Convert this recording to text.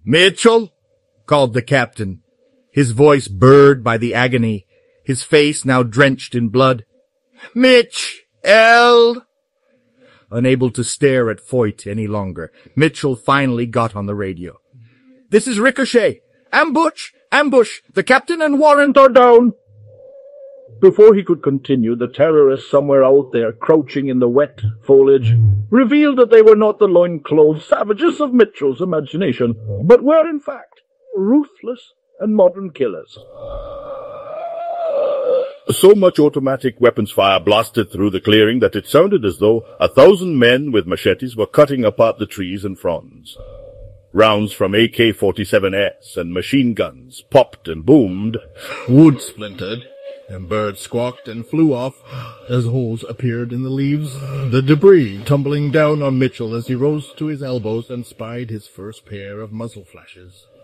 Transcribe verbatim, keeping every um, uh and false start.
"Mitchell," called the captain, his voice burred by the agony, his face now drenched in blood. "Mitch, El." Unable to stare at Foyt any longer, Mitchell finally got on the radio. "This is Ricochet. Ambush! Ambush! The captain and Warrant are down." Before he could continue, the terrorists somewhere out there, crouching in the wet foliage, revealed that they were not the loinclothed savages of Mitchell's imagination, but were, in fact, ruthless and modern killers. So much automatic weapons fire blasted through the clearing that it sounded as though a thousand men with machetes were cutting apart the trees and fronds. Rounds from A K forty-seven S and machine guns popped and boomed. Wood splintered, and birds squawked and flew off as holes appeared in the leaves, the debris tumbling down on Mitchell as he rose to his elbows and spied his first pair of muzzle flashes.